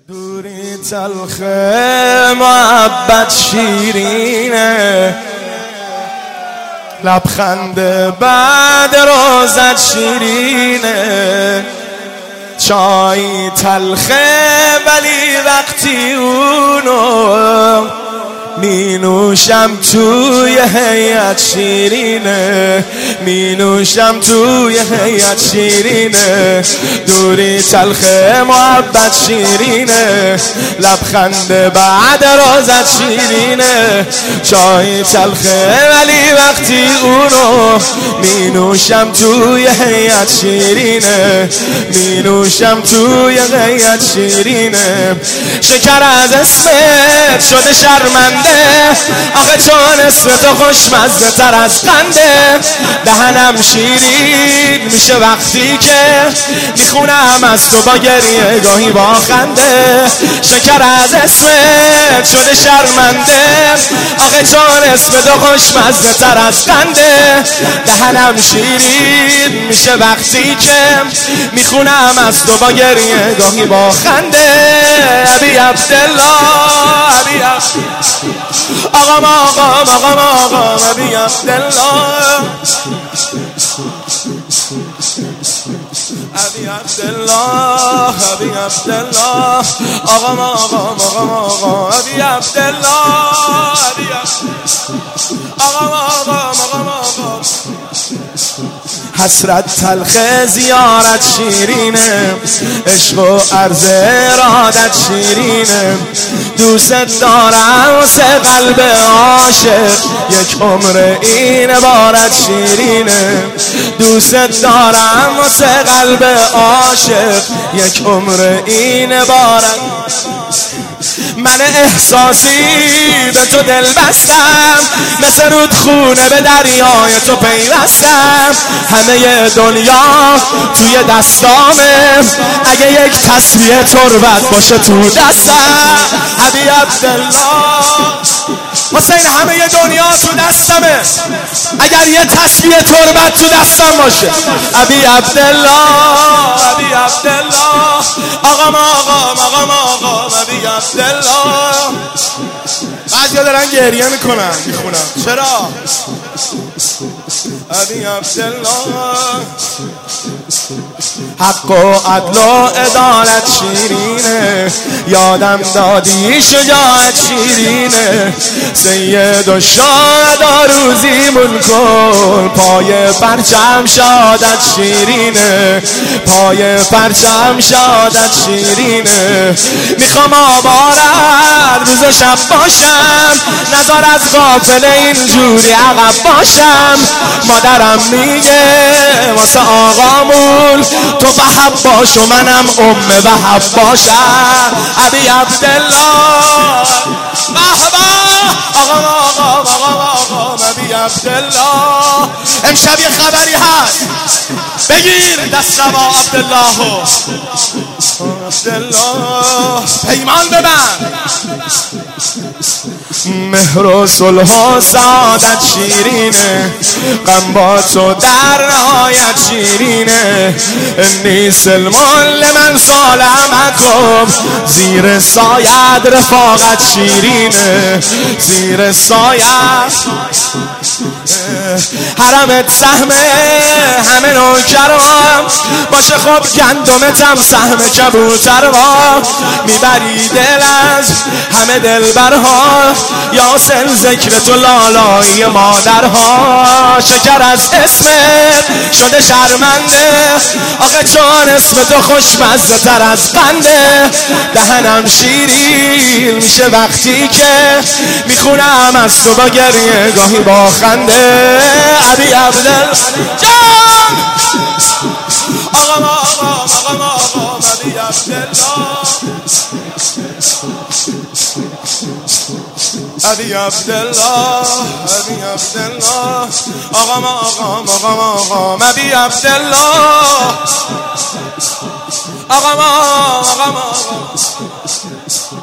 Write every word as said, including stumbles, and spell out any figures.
دوری تلخه محبت شیرینه، لبخند بعد روزت شیرینه. چای تلخه ولی وقتی اونو می نوشم توی هیئت شیرینه، می نوشم توی هیئت شیرینه. دوری تلخه محبت شیرینه، لبخند بعد روزت شیرینه. چای تلخه ولی وقتی اونو می نوشم توی هیئت شیرینه، می نوشم توی هیئت شیرینه. شکر از اسمت شده شرمنده، آخه چون اسم تو خوشمزه تر از قنده. دهنم شیرین میشه وقتی که میخونم از تو با گریه گاهی با خنده. شکر از اسمت شده شرمنده، آخه چون اسم تو خوشمزه تر از قنده. دهنم شیرین میشه وقتی که میخونم از تو با گریه گاهی با خنده. ابی عبدالله ابی عبدالله آقام آقام آقام آقام ابی عبدالله ابی عبدالله ابی عبدالله آقام آقام آقام آقام ابی عبدالله ابی آقام آقام آقام آقام. حسرت تلخ زیارت شیرینه، عشق و عرض ارادت شیرینه. دوست دارم واسه قلب عاشق، یک عمر این عبارت شیرینه. دوست دارم واسه قلب عاشق، یک عمر این عبارت. من احساسی به تو دل بستم، مثل رودخونه به دریای تو پیوستم. همه دنیا توی دستامه، اگه یک تسبیح تربت باشه تو دستم. ابی عبدالله حسین همه دنیا تو دستمه، اگر یه تسبیح تربت تو دستم باشه. ابی عبدالله ابی عبدالله آقام آقام آقام آقام ابی عبدالله. بعضیا دارن گریه میکنن میخونم چرا؟ ابی عبدالله حق و عدل و عدالت شیرینه، یادم دادی شجاعت شیرینه. سید و شهدا روزیمون کن، پای پرچم شادت شیرینه، پای پرچم شادت شیرینه. میخوام آوارد روز و شب باشم، نزار از غافل اینجوری عقب باشم. مادرم میگه واسه آقامون تو وهب باش و منم ام وهب باشم. ابی عبدالله مرحبا آقام آقام آقام آقام ابی عبدالله. امشب یه خبری هست، بگیر دست روا عبدالله عبدالله پیمان ببند. مهر و صلح و سعادت شیرینه، غم با تو در نهایت شیرینه. انی سلم لمن سالمکم، زیر سایت رفاقت شیرینه، زیر سایت. حرمت سهمه همه نوکرام، باشه خب گندمتم سهم کبوترها. میبری دل از همه دلبرها، یاسر ذکر تو لالایی مادرها. شکر از اسمت شده شرمنده، آخه چون اسم تو خوشمزه تر از قنده. دهنم شیرین میشه وقتی که میخونم از تو با گریه گاهی با خنده. ابی عبدالله جان آقام آقام آقام آقام ابی عبدالله ابی عبدالله ابی عبدالله آقام آقام آقام آقام ابی عبدالله آقام آقام آقام